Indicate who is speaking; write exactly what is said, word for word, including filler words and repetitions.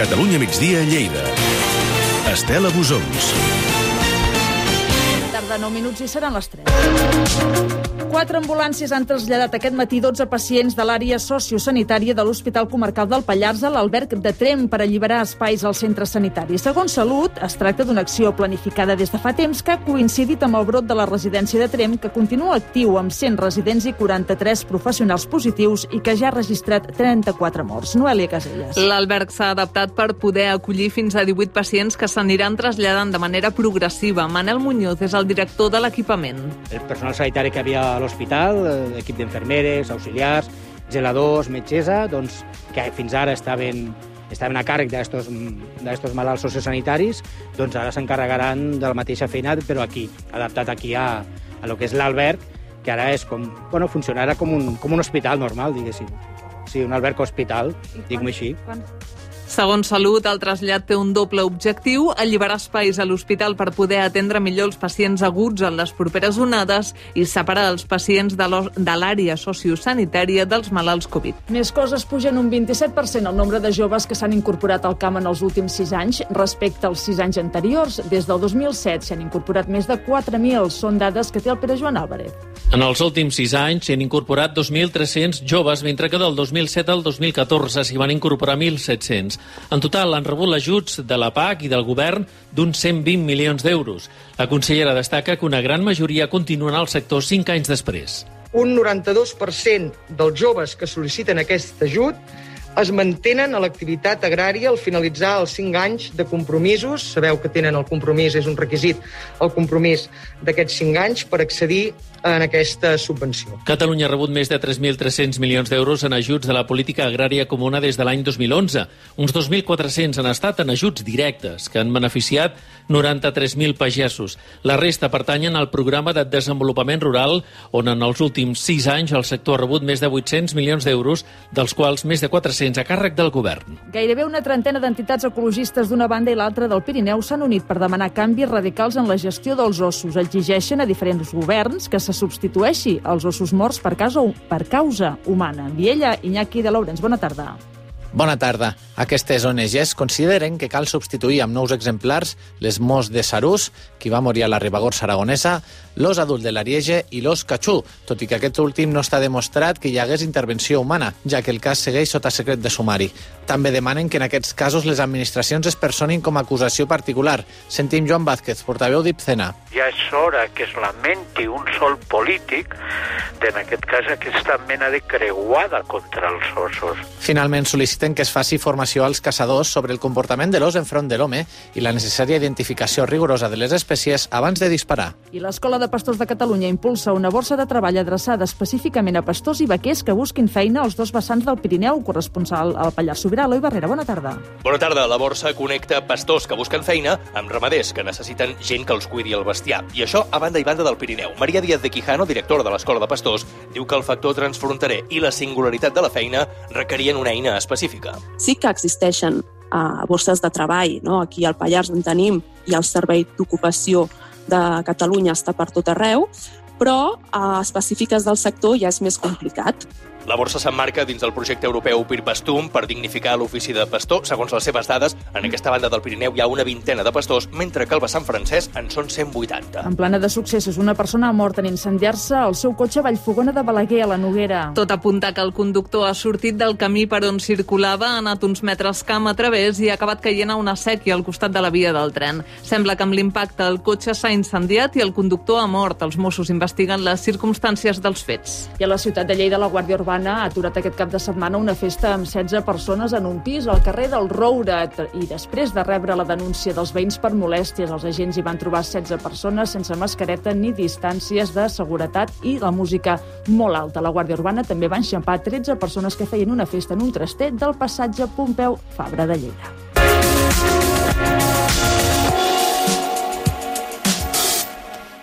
Speaker 1: Catalunya migdia a Lleida. Estela Busons.
Speaker 2: Tarda nou minuts i seran les tres. Quatre ambulàncies han traslladat aquest matí dotze pacients de l'àrea sociosanitària de l'Hospital Comarcal del Pallars a l'Alberg de Tremp per alliberar espais al centre sanitari. Segons Salut, es tracta d'una acció planificada des de fa temps que ha coincidit amb el brot de la residència de Tremp, que continua actiu amb cent residents i quaranta-tres professionals positius i que ja ha registrat trenta-quatre morts. Noelia Caselles.
Speaker 3: L'alberg s'ha adaptat per poder acollir fins a divuit pacients que s'aniran traslladant de manera progressiva. Manel Muñoz és el director de l'equipament.
Speaker 4: El personal sanitari que havia a l'hospital, l'equip d'infermeres, auxiliars, geladors, metgessa, doncs, que fins ara estaven, estaven a càrrec d'aquests malalts sociosanitaris, doncs ara s'encarregaran de la mateixa feina, però aquí, adaptat aquí a, a lo que és l'alberg, que ara és com, bueno, funcionarà com un, com un hospital normal, diguéssim. Sí, un alberg hospital, dic-me així. Quan?
Speaker 3: Segons Salut, el trasllat té un doble objectiu: alliberar espais a l'hospital per poder atendre millor els pacients aguts en les properes onades i separar els pacients de l'àrea sociosanitària dels malalts Covid.
Speaker 2: Més coses: pugen un vint-i-set per cent el nombre de joves que s'han incorporat al camp en els últims sis anys respecte als sis anys anteriors. Des del dos mil set s'han incorporat més de quatre mil. Són dades que té el Pere Joan Álvarez.
Speaker 5: En els últims sis anys s'hi han incorporat dos mil tres-cents joves, mentre que del dos mil set al dos mil catorze s'hi van incorporar mil set-cents. En total han rebut l'ajuts de la P A C i del govern d'uns cent vint milions d'euros. La consellera destaca que una gran majoria continuen al sector cinc anys després.
Speaker 6: Un noranta-dos per cent dels joves que sol·liciten aquest ajut es mantenen a l'activitat agrària al finalitzar els cinc anys de compromisos. Sabeu que tenen el compromís, és un requisit, el compromís d'aquests cinc anys per accedir en aquesta subvenció.
Speaker 5: Catalunya ha rebut més de tres mil tres-cents milions d'euros en ajuts de la política agrària comuna des de l'any dos mil onze. Uns dos mil quatre-cents han estat en ajuts directes, que han beneficiat noranta-tres mil pagesos. La resta pertanyen al programa de desenvolupament rural, on en els últims sis anys el sector ha rebut més de vuit-cents milions d'euros, dels quals més de quatre-cents a càrrec del govern.
Speaker 2: Gairebé una trentena d'entitats ecologistes d'una banda i l'altra del Pirineu s'han unit per demanar canvis radicals en la gestió dels ossos. Exigeixen a diferents governs que se substitueixi els ossos morts per causa, per causa humana. Viella, Iñaki de Laurens, bona tarda.
Speaker 7: Bona tarda. Aquestes O N Ges consideren que cal substituir amb nous exemplars les mos de Sarús, qui va morir a la Ribagorça aragonesa, l'os adult de l'Ariege i l'os catxú, tot i que aquest últim no està demostrat que hi hagués intervenció humana, ja que el cas segueix sota secret de sumari. També demanen que en aquests casos les administracions es personin com a acusació particular. Sentim Joan Vázquez, portaveu d'Ipcena.
Speaker 8: Ja és hora que es lamenti un sol polític d'en aquest cas aquesta mena de creuada contra els ossos.
Speaker 7: Finalment sol·liciten que es faci formació als caçadors sobre el comportament de l'os enfront de l'home i la necessària identificació rigorosa de les espècies abans de disparar.
Speaker 2: I l'Escola de Pastors de Catalunya impulsa una borsa de treball adreçada específicament a pastors i vaquers que busquin feina als dos vessants del Pirineu. Corresponsal al Pallars Sobirà, Eloi Barrera, bona tarda.
Speaker 9: Bona tarda. La borsa connecta pastors que busquen feina amb ramaders que necessiten gent que els cuidi el bestiar. I això a banda i banda del Pirineu. Maria Díaz de Quijano, directora de l'Escola de Pastors, diu que el factor transfronterer i la singularitat de la feina requerien una eina específica.
Speaker 10: Sí que existeixen uh, borses de treball, no? Aquí al Pallars en tenim, i el Servei d'Ocupació de Catalunya està per tot arreu, però uh, específiques del sector ja és més complicat.
Speaker 9: La borsa s'emmarca dins del projecte europeu Pirpastum per dignificar l'ofici de pastor. Segons les seves dades, en aquesta banda del Pirineu hi ha una vintena de pastors, mentre que al vessant francès en són cent vuitanta.
Speaker 2: En plana de successos, una persona ha mort en incendiar-se el seu cotxe a Vallfogona de Balaguer, a la Noguera.
Speaker 3: Tot apunta que el conductor ha sortit del camí per on circulava, ha anat uns metres camp a través i ha acabat caient a una sèquia al costat de la via del tren. Sembla que amb l'impacte el cotxe s'ha incendiat i el conductor ha mort. Els Mossos investiguen les circumstàncies dels fets.
Speaker 2: I a la ciutat de Lleida, la Guàrdia Urbana ha aturat aquest cap de setmana una festa amb setze persones en un pis al carrer del Roure, i després de rebre la denúncia dels veïns per molèsties, els agents hi van trobar setze persones sense mascareta ni distàncies de seguretat i la música molt alta. La Guàrdia Urbana també va enxampar tretze persones que feien una festa en un traster del passatge Pompeu Fabra de Lleida.